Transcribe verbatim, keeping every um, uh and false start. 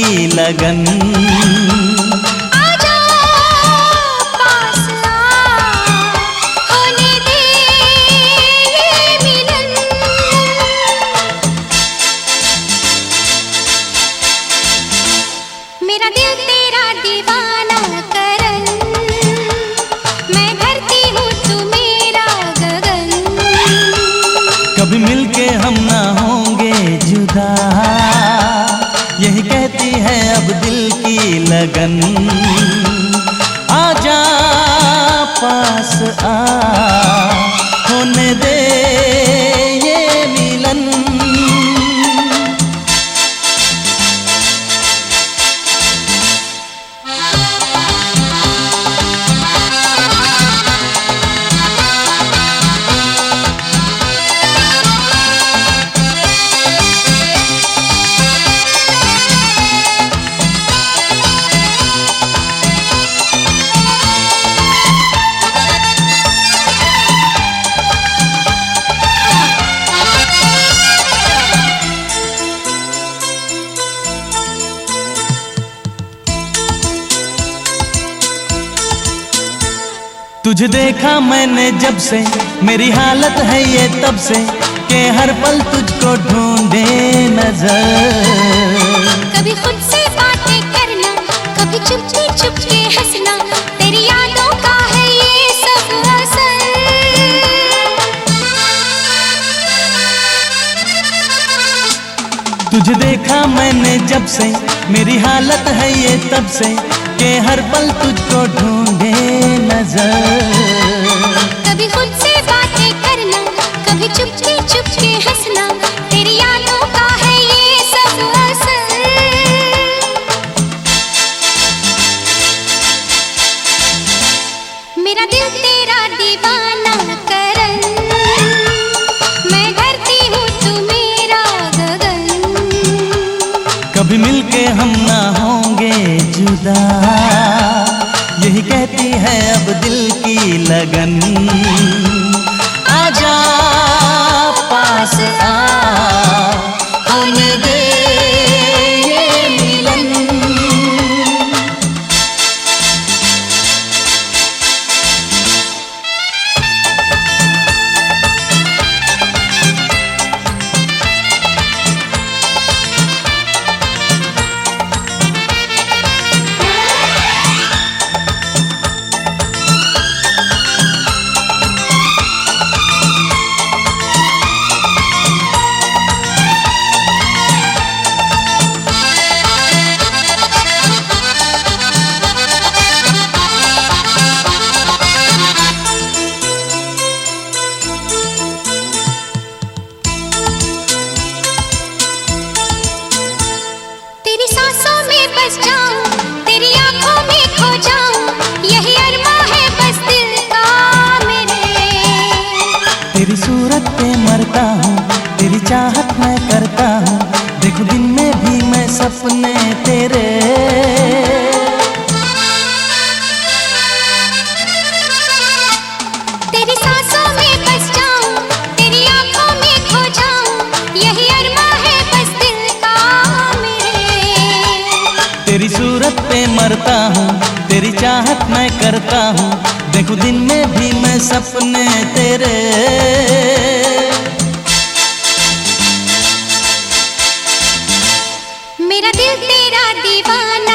की लगन। आजा पास आ, होने दे ये मिलन। मेरा दिल तेरा दीवाना करन, मैं धरती हूँ तू मेरा गगन। कभी मिलके हम ना होंगे जुदा, यही कहती है अब दिल की लगन। आजा पास आ, होने दे ये मिलन। तुझे देखा मैंने जब से, मेरी हालत है ये तब से, कि हर पल तुझको ढूंढे नजर। कभी खुद से बातें करना, कभी चुपके चुपके हंसना, तेरी यादों का है ये सब असर। तुझे देखा मैंने जब से, मेरी हालत है ये तब से, कि हर पल तुझको ढूंढे नजर। कभी खुद से बातें करना, कभी चुपके चुपके हंसना, तेरी यादों का है ये सब असर। मेरा दिल तेरा दीवाना करन, मैं धरती हूँ तू मेरा गगन। कभी मिलके हम ना होंगे जुदा, यही कहती है अब दिल की लगन। आजा पास आ, होने दे ये मिलन। बस जाऊं, तेरी आंखों में खो जाऊं, यही अरमा है बस दिल का मेरे। तेरी सूरत पे मरता हूँ, तेरी चाहत मैं करता हूँ, देखो दिन में भी मैं सपने तेरे। तेरी सांसों में बस जाऊं, तेरी आंखों में खो जाऊं, यही अरमा है बस दिल का मेरे। तेरी सूरत पे मरता हूँ, तेरी चाहत मैं करता हूँ, देखो दिन में भी मैं सपने तेरे। मेरा दिल तेरा दीवाना